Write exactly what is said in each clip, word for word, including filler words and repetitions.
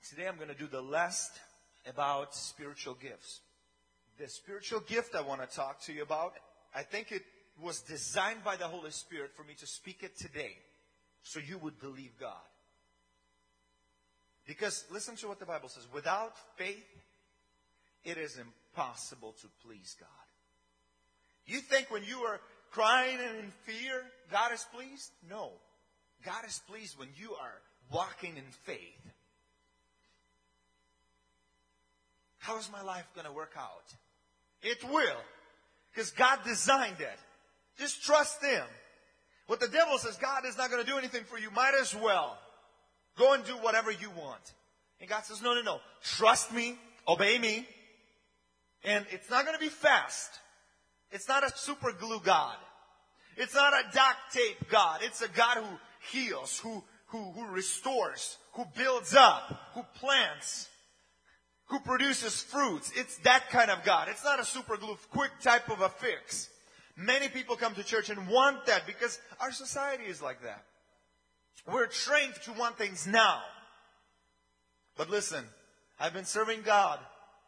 Today I'm going to do the last about spiritual gifts. The spiritual gift I want to talk to you about, I think it was designed by the Holy Spirit for me to speak it today, so you would believe God. Because listen to what the Bible says. Without faith, it is impossible to please God. You think when you are crying and in fear, God is pleased? No. God is pleased when you are walking in faith. How is my life going to work out? It will. Because God designed it. Just trust Him. What the devil says, God is not going to do anything for you. Might as well. Go and do whatever you want. And God says, no, no, no. Trust me. Obey me. And it's not going to be fast. It's not a super glue God. It's not a duct tape God. It's a God who heals, who, who, who restores, who builds up, who plants, who produces fruits. It's that kind of God. It's not a super glue, quick type of a fix. Many people come to church and want that because our society is like that. We're trained to want things now. But listen, I've been serving God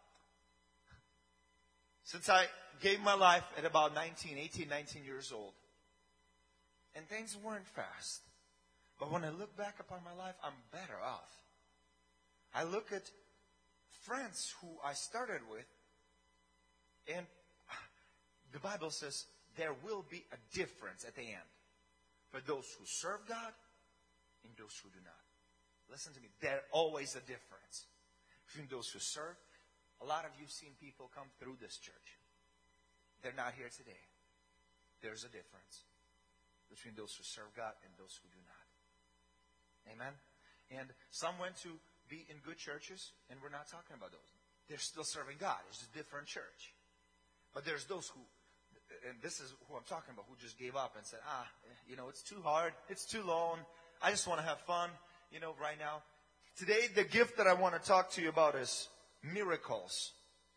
since I gave my life at about nineteen, eighteen, nineteen years old. And things weren't fast. But when I look back upon my life, I'm better off. I look at friends who I started with, and the Bible says there will be a difference at the end for those who serve God and those who do not. Listen to me. There's always a difference between those who serve. A lot of you have seen people come through this church. They're not here today. There's a difference between those who serve God and those who do not. Amen? And some went to be in good churches, and we're not talking about those. They're still serving God. It's just a different church. But there's those who, and this is who I'm talking about, who just gave up and said, ah, you know, it's too hard. It's too long. I just want to have fun, you know, right now. Today, the gift that I want to talk to you about is miracles.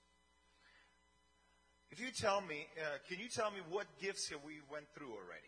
If you tell me, uh, can you tell me what gifts have we went through already?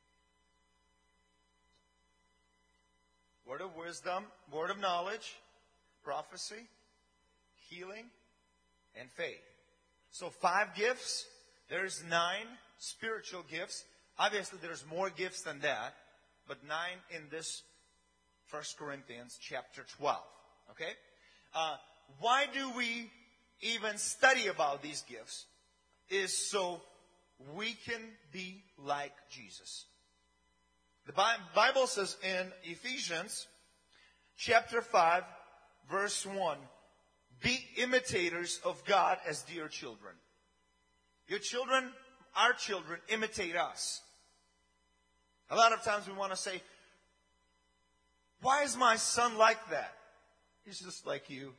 Word of wisdom, word of knowledge, prophecy, healing, and faith. So five gifts. There's nine spiritual gifts. Obviously, there's more gifts than that, but nine in this First Corinthians chapter twelve. Okay? Uh, why do we even study about these gifts? Is so we can be like Jesus. The Bible says in Ephesians chapter five, verse one, be imitators of God as dear children. Your children, our children, imitate us. A lot of times we want to say, why is my son like that? He's just like you.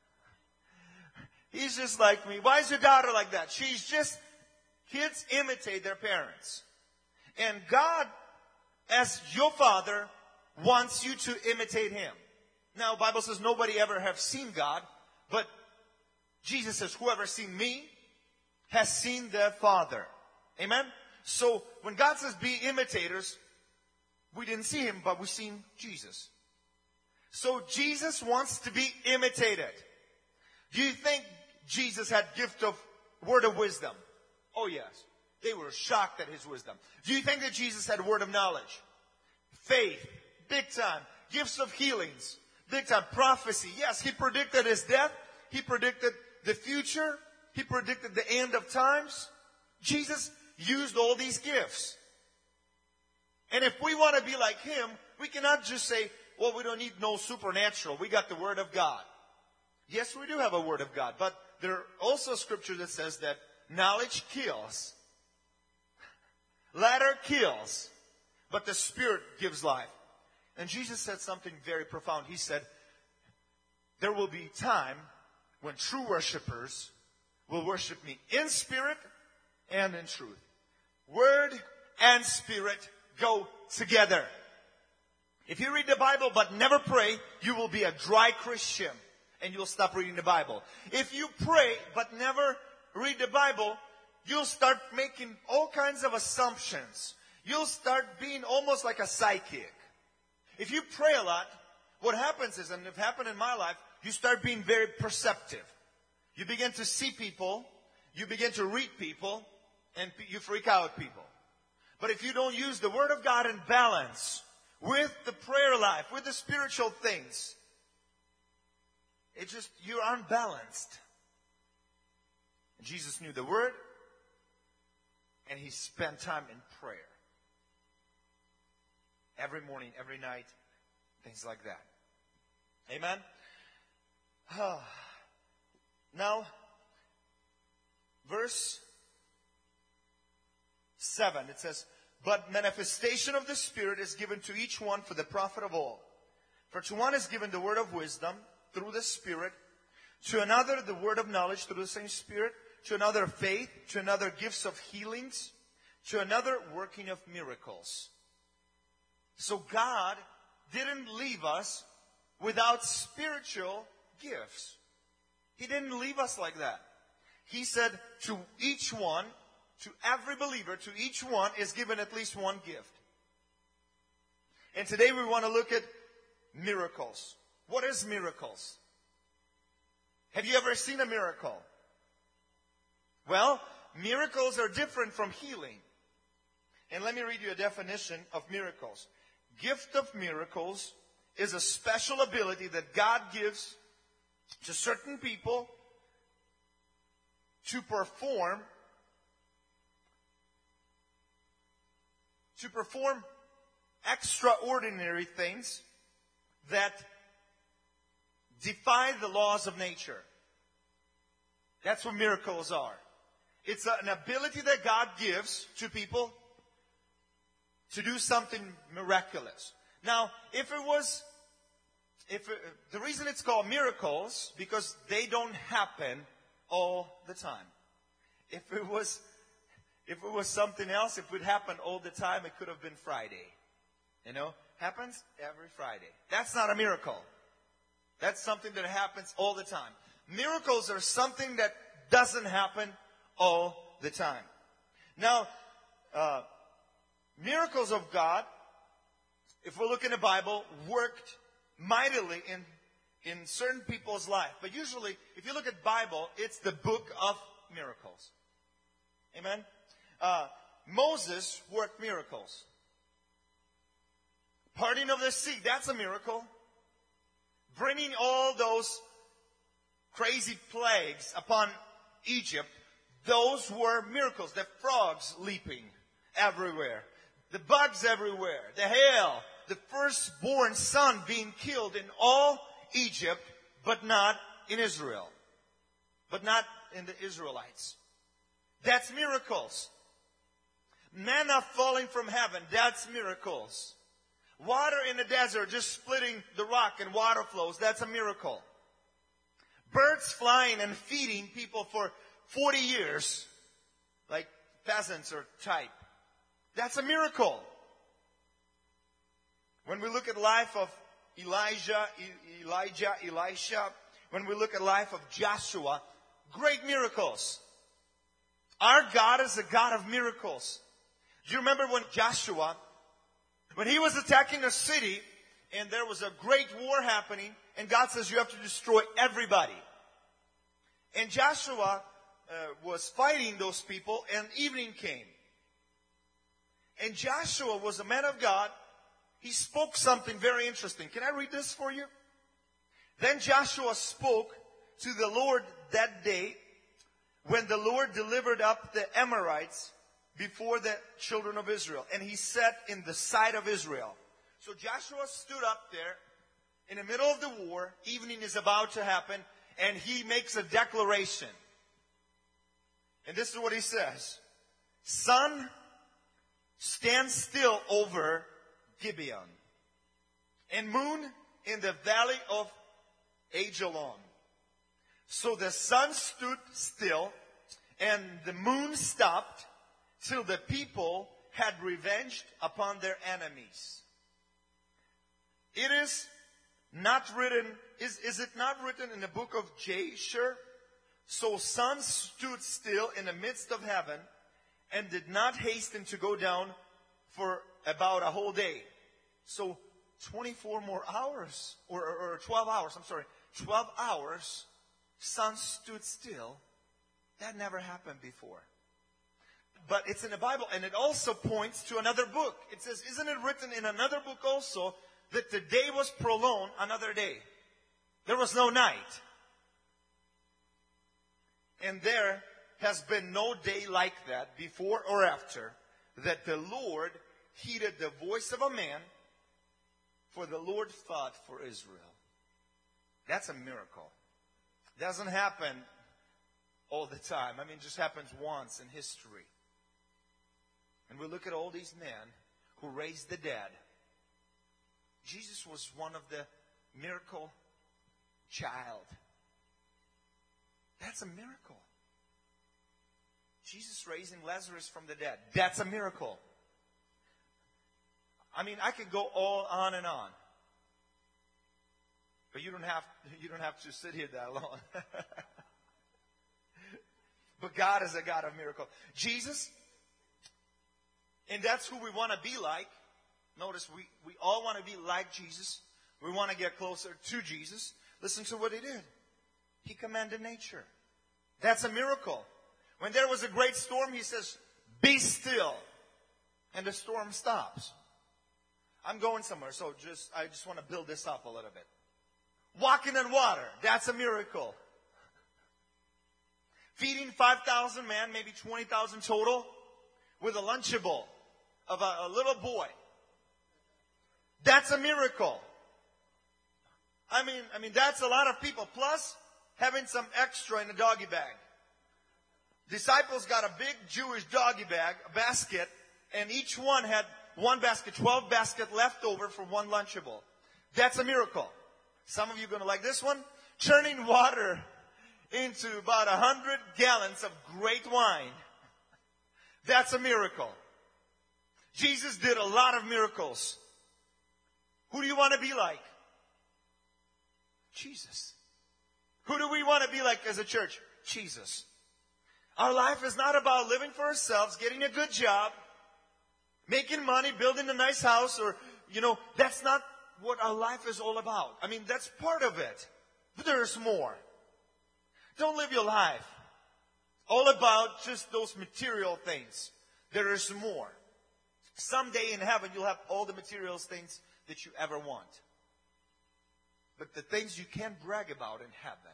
He's just like me. Why is your daughter like that? She's just, kids imitate their parents. And God, as your father, wants you to imitate Him. Now, the Bible says nobody ever have seen God, but Jesus says, whoever seen me has seen the Father. Amen? So, when God says be imitators, we didn't see Him, but we've seen Jesus. So, Jesus wants to be imitated. Do you think Jesus had gift of word of wisdom? Oh, yes. They were shocked at His wisdom. Do you think that Jesus had word of knowledge? Faith, big time. Gifts of healings, big time. Prophecy, yes. He predicted His death. He predicted the future. He predicted the end of times. Jesus used all these gifts. And if we want to be like Him, we cannot just say, well, we don't need no supernatural. We got the Word of God. Yes, we do have a Word of God. But there are also scripture that says that knowledge kills. Letter kills. But the Spirit gives life. And Jesus said something very profound. He said, there will be time when true worshipers will worship me in spirit and in truth. Word and spirit go together. If you read the Bible but never pray, you will be a dry Christian and you'll stop reading the Bible. If you pray but never read the Bible, you'll start making all kinds of assumptions. You'll start being almost like a psychic. If you pray a lot, what happens is, and it happened in my life, you start being very perceptive. You begin to see people, you begin to read people, and you freak out people. But if you don't use the Word of God in balance with the prayer life, with the spiritual things, it just, you're unbalanced. Jesus knew the Word, and He spent time in prayer. Every morning, every night, things like that. Amen? Now, verse seven, it says, but manifestation of the Spirit is given to each one for the profit of all. For to one is given the word of wisdom through the Spirit, to another the word of knowledge through the same Spirit, to another faith, to another gifts of healings, to another working of miracles. So God didn't leave us without spiritual gifts. He didn't leave us like that. He said to each one, to every believer, to each one is given at least one gift. And today we want to look at miracles. What is miracles? Have you ever seen a miracle? Well, miracles are different from healing. And let me read you a definition of miracles. Gift of miracles is a special ability that God gives to certain people to perform to perform extraordinary things that defy the laws of nature. That's what miracles are. It's an ability that God gives to people to do something miraculous. Now, if it was, if it, the reason it's called miracles, because they don't happen all the time. If it was, if it was something else, if it would happen all the time, it could have been Friday. You know, happens every Friday. That's not a miracle. That's something that happens all the time. Miracles are something that doesn't happen all the time. Now, uh, miracles of God, if we look in the Bible, worked mightily in, in certain people's life. But usually, if you look at Bible, it's the book of miracles. Amen? Uh, Moses worked miracles. Parting of the sea, that's a miracle. Bringing all those crazy plagues upon Egypt, those were miracles. The frogs leaping everywhere. The bugs everywhere. The hail. The firstborn son being killed in all Egypt, but not in Israel. But not in the Israelites. That's miracles. Manna falling from heaven, that's miracles. Water in the desert just splitting the rock and water flows, that's a miracle. Birds flying and feeding people for forty years, like peasants or type. That's a miracle. When we look at the life of Elijah, Elijah, Elisha, when we look at the life of Joshua, great miracles. Our God is a God of miracles. Do you remember when Joshua, when he was attacking a city, and there was a great war happening, and God says you have to destroy everybody. And Joshua uh, was fighting those people, and evening came. And Joshua was a man of God. He spoke something very interesting. Can I read this for you? Then Joshua spoke to the Lord that day when the Lord delivered up the Amorites before the children of Israel. And he sat in the sight of Israel. So Joshua stood up there in the middle of the war. Evening is about to happen. And he makes a declaration. And this is what he says. Sun, stand still over Gibeon. And moon in the valley of Ajalon. So the sun stood still. And the moon stopped. Till the people had revenged upon their enemies. It is not written, is, is it not written in the book of Jasher? So sun stood still in the midst of heaven and did not hasten to go down for about a whole day. So twenty-four more hours, or, or, or twelve hours, I'm sorry, twelve hours, sun stood still. That never happened before. But it's in the Bible, and it also points to another book. It says, isn't it written in another book also that the day was prolonged another day? There was no night. And there has been no day like that before or after, that the Lord heeded the voice of a man, for the Lord fought for Israel. That's a miracle. Doesn't happen all the time. I mean, it just happens once in history. And we look at all these men who raised the dead. Jesus was one of the miracle child. That's a miracle. Jesus raising Lazarus from the dead. That's a miracle. I mean, I could go all on and on. But you don't have, you don't have to sit here that long. But God is a God of miracle. Jesus, and that's who we want to be like. Notice we, we all want to be like Jesus. We want to get closer to Jesus. Listen to what He did. He commanded nature. That's a miracle. When there was a great storm, He says, be still. And the storm stops. I'm going somewhere, so just I just want to build this up a little bit. Walking in water, that's a miracle. Feeding five thousand men, maybe twenty thousand total, with a Lunchable of a, a little boy. That's a miracle. I mean, I mean, that's a lot of people. Plus, having some extra in a doggy bag. Disciples got a big Jewish doggy bag, a basket, and each one had one basket, twelve baskets left over for one Lunchable. That's a miracle. Some of you are going to like this one. Turning water into about a hundred gallons of great wine. That's a miracle. Jesus did a lot of miracles. Who do you want to be like? Jesus. Who do we want to be like as a church? Jesus. Our life is not about living for ourselves, getting a good job, making money, building a nice house, or, you know, that's not what our life is all about. I mean, that's part of it. But there's more. Don't live your life all about just those material things. There is more. Someday in heaven, you'll have all the material things that you ever want. But the things you can't brag about in heaven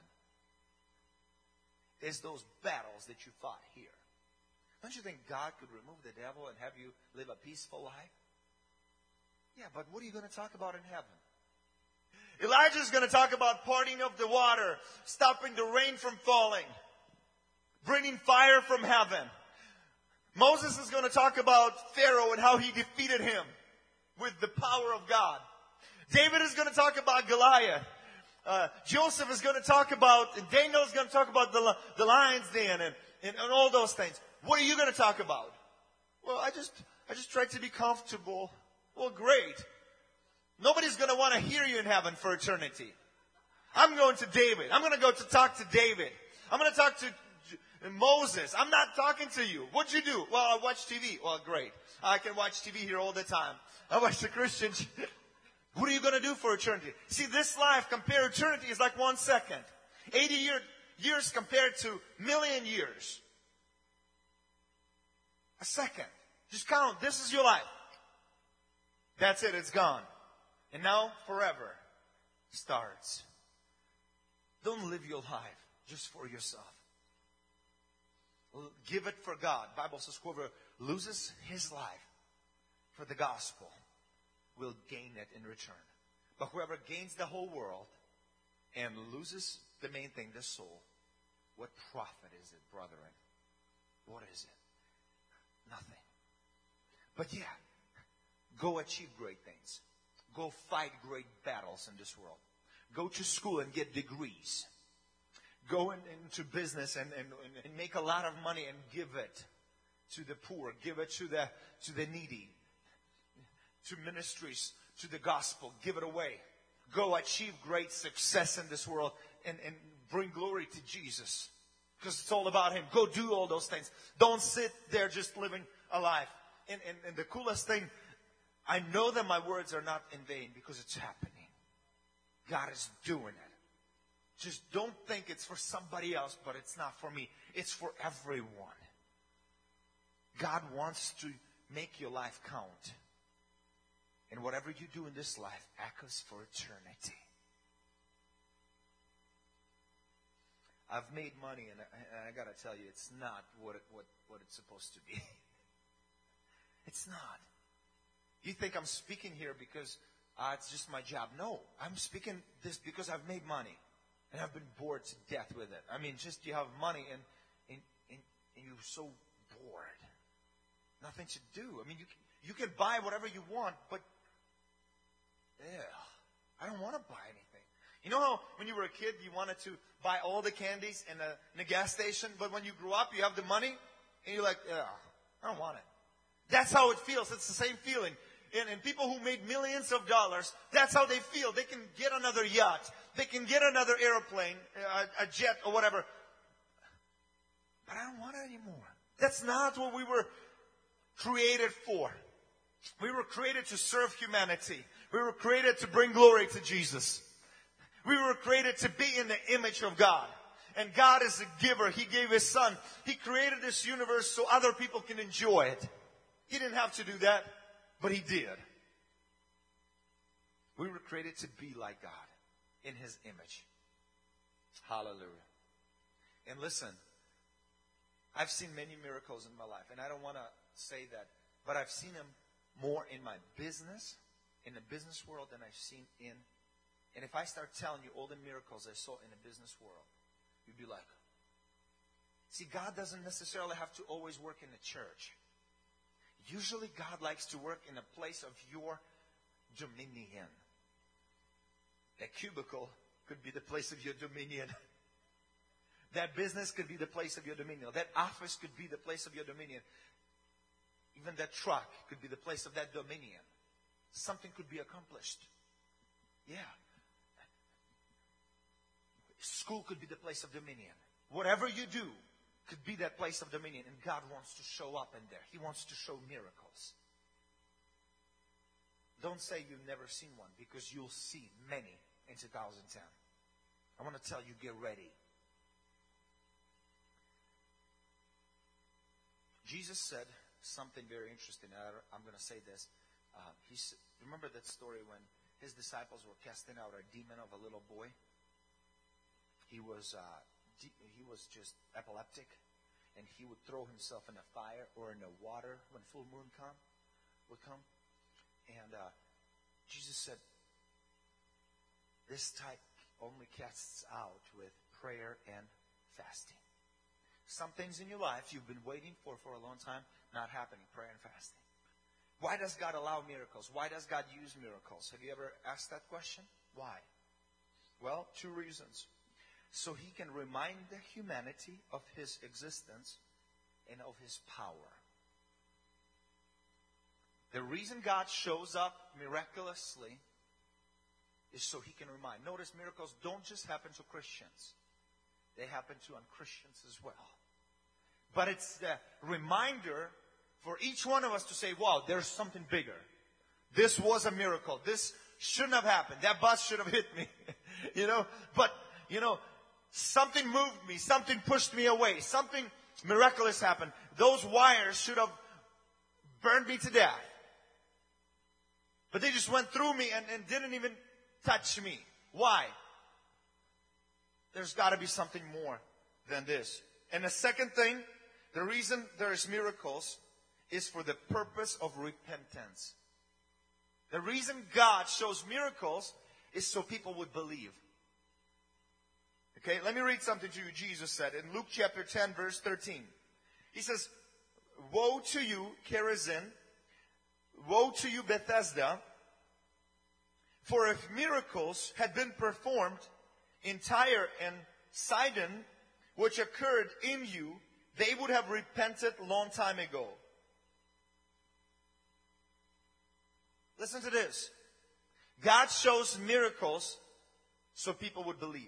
is those battles that you fought here. Don't you think God could remove the devil and have you live a peaceful life? Yeah, but what are you going to talk about in heaven? Elijah is going to talk about parting of the water, stopping the rain from falling, bringing fire from heaven. Moses is going to talk about Pharaoh and how he defeated him with the power of God. David is going to talk about Goliath. Uh, Joseph is going to talk about, and Daniel is going to talk about the, the lion's den and, and, and all those things. What are you going to talk about? Well, I just, I just tried to be comfortable. Well, great. Nobody's going to want to hear you in heaven for eternity. I'm going to David. I'm going to go to talk to David. I'm going to talk to Moses. I'm not talking to you. What'd you do? Well, I watch T V. Well, great. I can watch T V here all the time. I watch the Christians. What are you going to do for eternity? See, this life compared to eternity is like one second. eighty year, years compared to million years. A second. Just count. This is your life. That's it. It's gone. And now, forever starts. Don't live your life just for yourself. Give it for God. The Bible says whoever loses his life for the gospel will gain it in return. But whoever gains the whole world and loses the main thing, the soul, what profit is it, brethren? What is it? Nothing. But yeah, go achieve great things. Go fight great battles in this world. Go to school and get degrees. Go in, into business and, and, and make a lot of money and give it to the poor. Give it to the, to the needy. To ministries, to the gospel. Give it away. Go achieve great success in this world and, and bring glory to Jesus. Because it's all about Him. Go do all those things. Don't sit there just living a life. And, and, and the coolest thing, I know that my words are not in vain because it's happening. God is doing it. Just don't think it's for somebody else, but it's not for me. It's for everyone. God wants to make your life count. And whatever you do in this life echoes for eternity. I've made money, and I, and I got to tell you, it's not what, it, what, what it's supposed to be. It's not. You think I'm speaking here because uh, it's just my job. No, I'm speaking this because I've made money. And I've been bored to death with it. I mean, just you have money and, and, and, and you're so bored. Nothing to do. I mean, you can, you can buy whatever you want, but yeah, I don't want to buy anything. You know how when you were a kid, you wanted to buy all the candies in a, in a gas station, but when you grew up, you have the money, and you're like, yeah, I don't want it. That's how it feels. It's the same feeling. And, and people who made millions of dollars, that's how they feel. They can get another yacht. They can get another airplane, a, a jet or whatever. But I don't want it anymore. That's not what we were created for. We were created to serve humanity. We were created to bring glory to Jesus. We were created to be in the image of God. And God is a giver. He gave His Son. He created this universe so other people can enjoy it. He didn't have to do that, but He did. We were created to be like God in His image. Hallelujah. And listen, I've seen many miracles in my life, and I don't want to say that, but I've seen them more in my business, in the business world, than I've seen in. And if I start telling you all the miracles I saw in the business world, you'd be like, see, God doesn't necessarily have to always work in the church. Usually God likes to work in a place of your dominion. That cubicle could be the place of your dominion. That business could be the place of your dominion. That office could be the place of your dominion. Even that truck could be the place of that dominion. Something could be accomplished. Yeah. School could be the place of dominion. Whatever you do could be that place of dominion. And God wants to show up in there. He wants to show miracles. Don't say you've never seen one, because you'll see many in two thousand ten. I want to tell you, get ready. Jesus said something very interesting. I'm going to say this. Uh, he said, remember that story when His disciples were casting out a demon of a little boy? He was uh, he was just epileptic, and he would throw himself in the fire or in the water when full moon come would come. And uh, Jesus said, this type only casts out with prayer and fasting. Some things in your life you've been waiting for for a long time, not happening, prayer and fasting. Why does God allow miracles? Why does God use miracles? Have you ever asked that question? Why? Well, two reasons. So He can remind the humanity of His existence and of His power. The reason God shows up miraculously is so He can remind. Notice miracles don't just happen to Christians. They happen to un-Christians as well. But it's the reminder for each one of us to say, wow, there's something bigger. This was a miracle. This shouldn't have happened. That bus should have hit me. you know, but, you know, something moved me. Something pushed me away. Something miraculous happened. Those wires should have burned me to death. But they just went through me and, and didn't even touch me. Why? There's got to be something more than this. And the second thing, the reason there's miracles is for the purpose of repentance. The reason God shows miracles is so people would believe. Okay, let me read something to you. Jesus said in Luke chapter ten, verse thirteen. He says, woe to you, Chorazin! Woe to you, Bethesda! For if miracles had been performed in Tyre and Sidon, which occurred in you, they would have repented long time ago. Listen to this. God shows miracles so people would believe.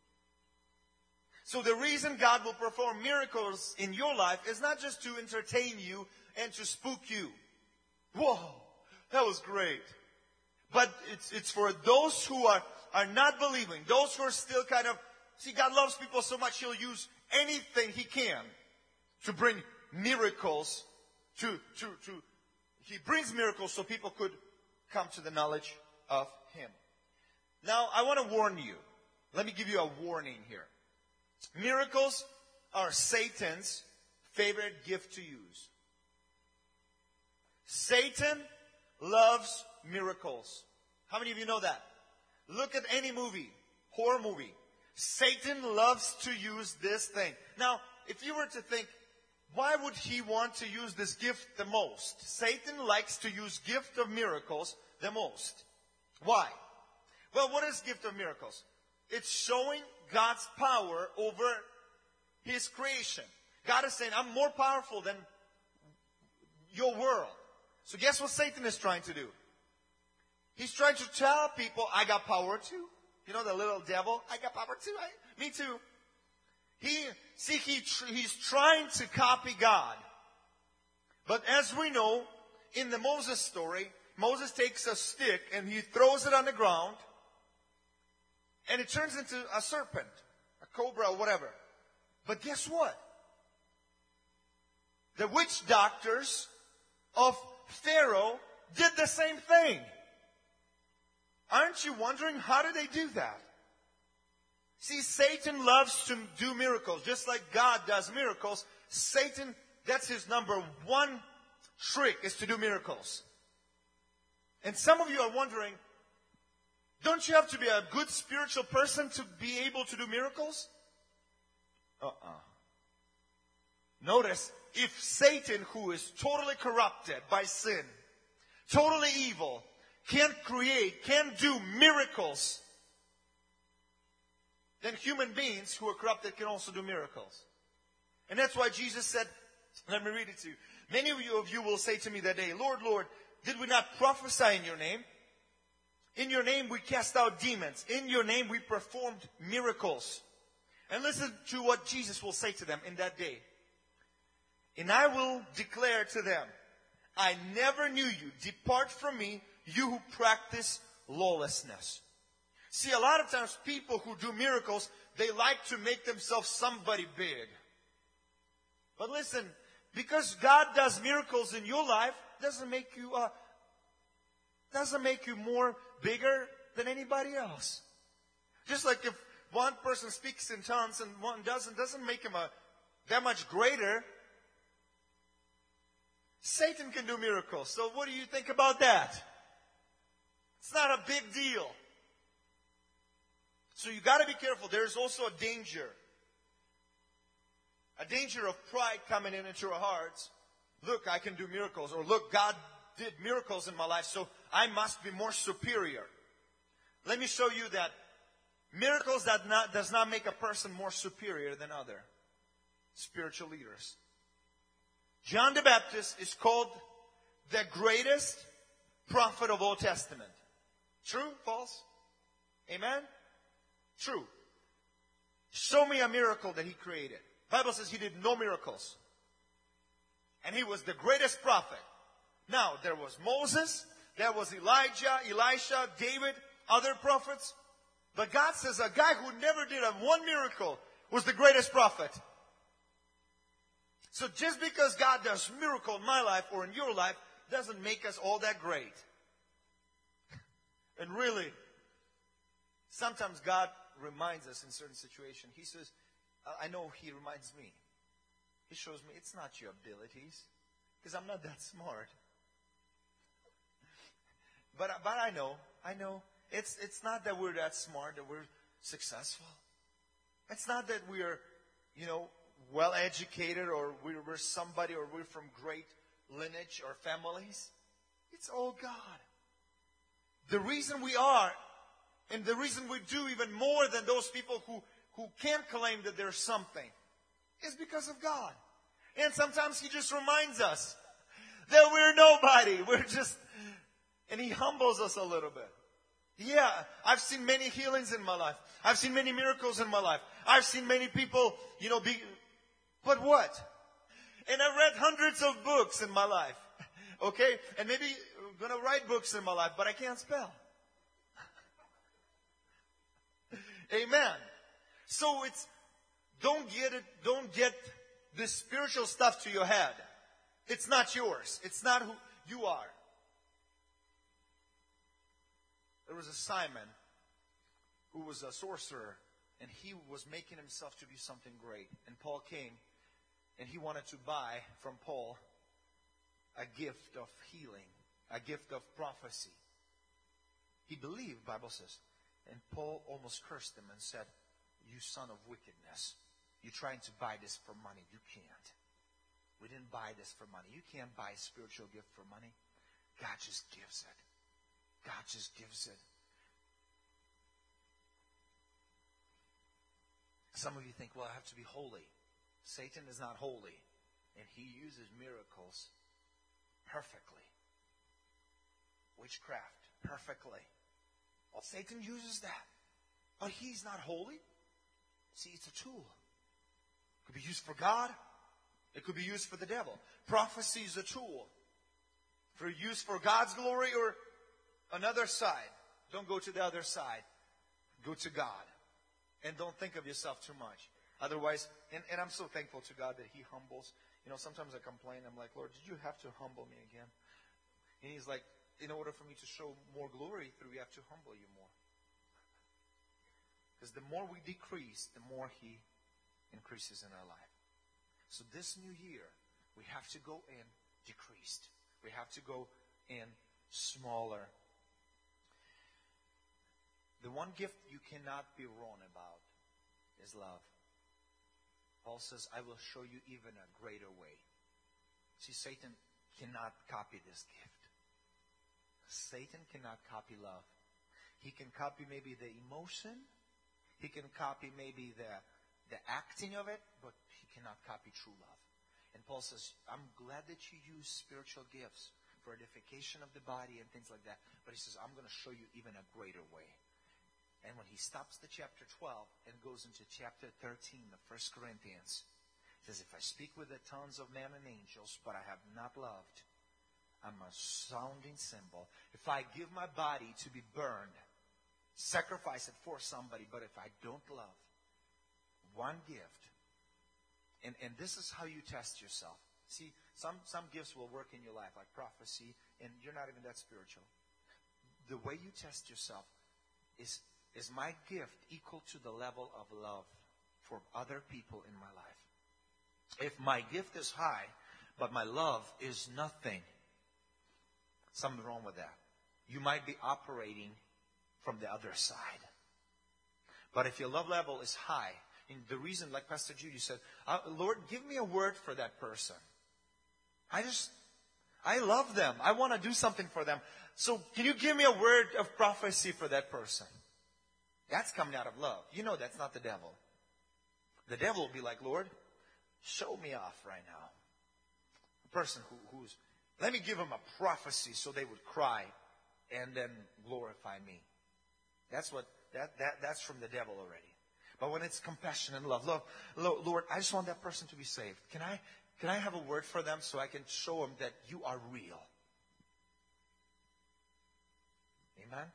So the reason God will perform miracles in your life is not just to entertain you and to spook you. Whoa, That was great. But it's, it's for those who are, are not believing, those who are still kind of, see, God loves people so much, He'll use anything He can to bring miracles to, to, to, He brings miracles so people could come to the knowledge of Him. Now, I want to warn you. Let me give you a warning here. Miracles are Satan's favorite gift to use. Satan loves miracles. How many of you know that? Look at any movie, horror movie. Satan loves to use this thing. Now, if you were to think, why would he want to use this gift the most? Satan likes to use gift of miracles the most. Why? Well, what is gift of miracles? It's showing God's power over His creation. God is saying, I'm more powerful than your world. So guess what Satan is trying to do? He's trying to tell people, I got power too. You know, the little devil, I got power too. I, me too. He, see, he, he's trying to copy God. But as we know, in the Moses story, Moses takes a stick and he throws it on the ground. And it turns into a serpent, a cobra, or whatever. But guess what? The witch doctors of Pharaoh did the same thing. Aren't you wondering, how did they do that? See, Satan loves to do miracles. Just like God does miracles, Satan, that's his number one trick, is to do miracles. And some of you are wondering, don't you have to be a good spiritual person to be able to do miracles? Uh-uh. Notice, if Satan, who is totally corrupted by sin, totally evil, can't create, can't do miracles, then human beings who are corrupted can also do miracles. And that's why Jesus said, let me read it to you. Many of you, of you will say to me that day, Lord, Lord, did we not prophesy in your name? In your name we cast out demons. In your name we performed miracles. And listen to what Jesus will say to them in that day. And I will declare to them, I never knew you. Depart from me, you who practice lawlessness. See, a lot of times people who do miracles, they like to make themselves somebody big. But listen, because God does miracles in your life, doesn't make you uh, doesn't make you more bigger than anybody else. Just like if one person speaks in tongues and one doesn't, doesn't make him a, that much greater. Satan can do miracles. So what do you think about that? It's not a big deal. So you got to be careful. There's also a danger. A danger of pride coming in into our hearts. Look, I can do miracles. Or look, God did miracles in my life, so I must be more superior. Let me show you that miracles that not, does not make a person more superior than other spiritual leaders. John the Baptist is called the greatest prophet of Old Testament. True? False? Amen? True. Show me a miracle that he created. The Bible says he did no miracles. And he was the greatest prophet. Now, there was Moses, there was Elijah, Elisha, David, other prophets. But God says a guy who never did a one miracle was the greatest prophet. So just because God does miracle in my life or in your life doesn't make us all that great. And really, sometimes God reminds us in certain situations. He says, I know He reminds me. He shows me it's not your abilities, because I'm not that smart. But but I know, I know it's it's not that we're that smart, that we're successful. It's not that we're, you know, well educated, or we're, we're somebody, or we're from great lineage or families. It's all God. The reason we are, and the reason we do even more than those people who, who can't claim that there's something, is because of God. And sometimes He just reminds us that we're nobody. We're just, and He humbles us a little bit. Yeah, I've seen many healings in my life. I've seen many miracles in my life. I've seen many people, you know, be, but what? And I've read hundreds of books in my life. Okay? And maybe going to write books in my life, but I can't spell. Amen. So it's, don't get it, don't get this spiritual stuff to your head. It's not yours. It's not who you are. There was a Simon who was a sorcerer, and he was making himself to be something great. And Paul came, and he wanted to buy from Paul a gift of healing, a gift of prophecy. He believed, Bible says. And Paul almost cursed him and said, "You son of wickedness, you're trying to buy this for money. You can't. We didn't buy this for money. You can't buy a spiritual gift for money. God just gives it. God just gives it." Some of you think, well, I have to be holy. Satan is not holy. And he uses miracles perfectly. Witchcraft, perfectly. Well, Satan uses that. But he's not holy. See, it's a tool. It could be used for God. It could be used for the devil. Prophecy is a tool. For use for God's glory or another side. Don't go to the other side. Go to God. And don't think of yourself too much. Otherwise, and, and I'm so thankful to God that He humbles. You know, sometimes I complain. I'm like, Lord, did you have to humble me again? And He's like, in order for me to show more glory through, we have to humble you more. Because the more we decrease, the more He increases in our life. So this new year, we have to go in decreased. We have to go in smaller. The one gift you cannot be wrong about is love. Paul says, I will show you even a greater way. See, Satan cannot copy this gift. Satan cannot copy love. He can copy maybe the emotion. He can copy maybe the, the acting of it, but he cannot copy true love. And Paul says, I'm glad that you use spiritual gifts for edification of the body and things like that. But he says, I'm going to show you even a greater way. And when he stops the chapter twelve and goes into chapter thirteen of First Corinthians, he says, if I speak with the tongues of men and angels, but I have not loved, I'm a sounding cymbal. If I give my body to be burned, sacrifice it for somebody, but if I don't love, one gift, and, and this is how you test yourself. See, some, some gifts will work in your life, like prophecy, and you're not even that spiritual. The way you test yourself is, is my gift equal to the level of love for other people in my life? If my gift is high, but my love is nothing, something wrong with that. You might be operating from the other side. But if your love level is high, and the reason, like Pastor Judy said, uh, Lord, give me a word for that person. I just, I love them. I want to do something for them. So can you give me a word of prophecy for that person? That's coming out of love. You know that's not the devil. The devil will be like, Lord, show me off right now. A person who, who's, let me give them a prophecy so they would cry and then glorify me. That's what, that, that, that's from the devil already. But when it's compassion and love, love, Lord, I just want that person to be saved. Can I, can I have a word for them so I can show them that you are real? Amen?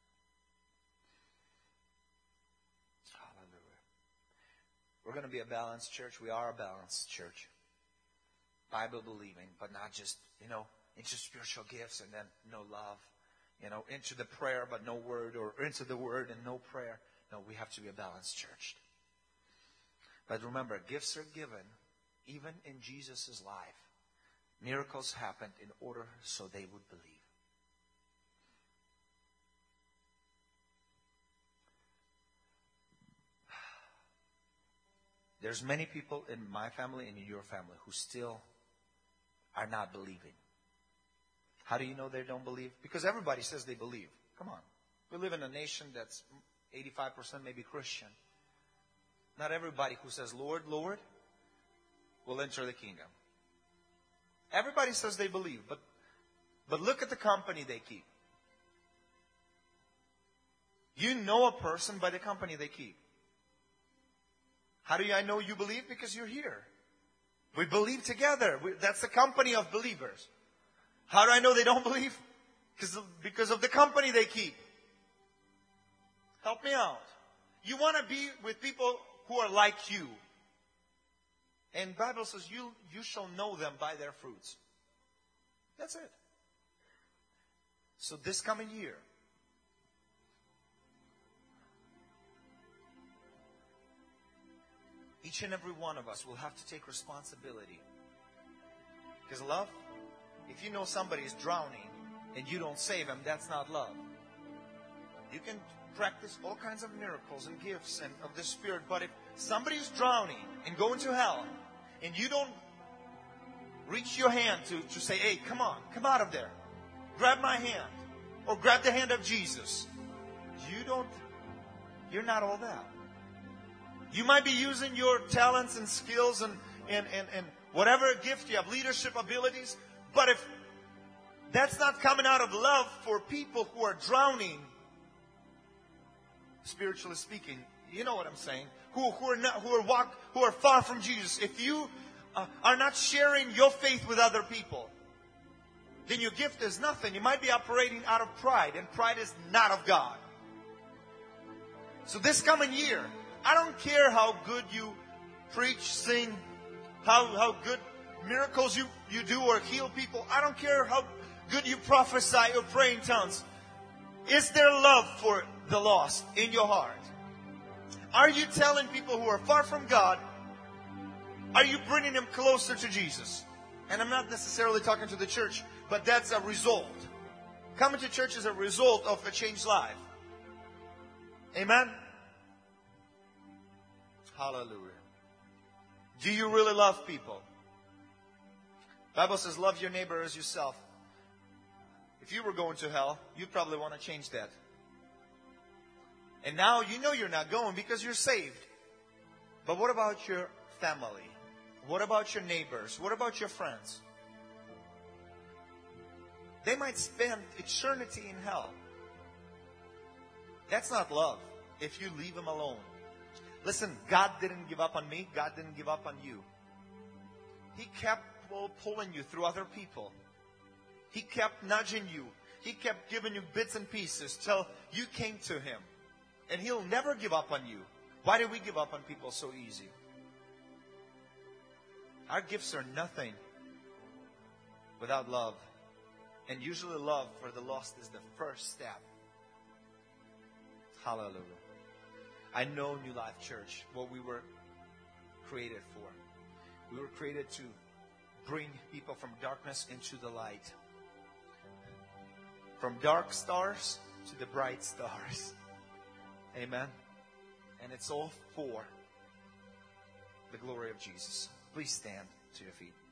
Hallelujah. We're going to be a balanced church. We are a balanced church. Bible believing, but not just, you know, into spiritual gifts and then no love. You know, into the prayer but no word, or into the word and no prayer. No, we have to be a balanced church. But remember, gifts are given even in Jesus' life. Miracles happened in order so they would believe. There's many people in my family and in your family who still are not believing. How do you know they don't believe? Because everybody says they believe. Come on. We live in a nation that's eighty-five percent maybe Christian. Not everybody who says, Lord, Lord, will enter the kingdom. Everybody says they believe, but, but look at the company they keep. You know a person by the company they keep. How do I know you believe? Because you're here. We believe together. We, that's the company of believers. How do I know they don't believe? Because of, because of the company they keep. Help me out. You want to be with people who are like you. And the Bible says you, you shall know them by their fruits. That's it. So this coming year, each and every one of us will have to take responsibility. Because love, if you know somebody is drowning and you don't save him, that's not love. You can practice all kinds of miracles and gifts and of the Spirit, but if somebody is drowning and going to hell, and you don't reach your hand to, to say, hey, come on, come out of there. Grab my hand. Or grab the hand of Jesus. You don't, you're not all that. You might be using your talents and skills and, and, and, and whatever gift you have, leadership abilities, but if that's not coming out of love for people who are drowning, spiritually speaking, you know what I'm saying, who, who are not, who are walk, who are far from Jesus, if you uh, are not sharing your faith with other people, then your gift is nothing. You might be operating out of pride, and pride is not of God. So this coming year, I don't care how good you preach, sing, how, how good miracles you, you do or heal people. I don't care how good you prophesy or pray in tongues. Is there love for the lost in your heart? Are you telling people who are far from God, are you bringing them closer to Jesus? And I'm not necessarily talking to the church, but that's a result. Coming to church is a result of a changed life. Amen? Hallelujah. Do you really love people? The Bible says, love your neighbor as yourself. If you were going to hell, you'd probably want to change that. And now you know you're not going because you're saved. But what about your family? What about your neighbors? What about your friends? They might spend eternity in hell. That's not love if you leave them alone. Listen, God didn't give up on me. God didn't give up on you. He kept pulling you through other people. He kept nudging you. He kept giving you bits and pieces till you came to Him. And He'll never give up on you. Why do we give up on people so easy? Our gifts are nothing without love. And usually love for the lost is the first step. Hallelujah. I know New Life Church, what we were created for. We were created to bring people from darkness into the light. From dark stars to the bright stars. Amen. And it's all for the glory of Jesus. Please stand to your feet.